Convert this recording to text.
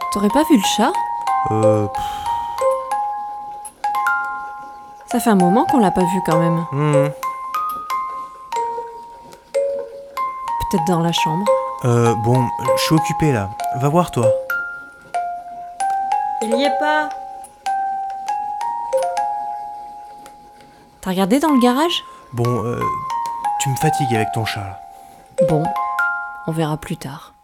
T'aurais pas vu le chat? Ça fait un moment qu'on l'a pas vu quand même. Peut-être dans la chambre. Bon, je suis occupé là. Va voir toi. Il y est pas. T'as regardé dans le garage? Bon, tu me fatigues avec ton chat là. Bon, on verra plus tard.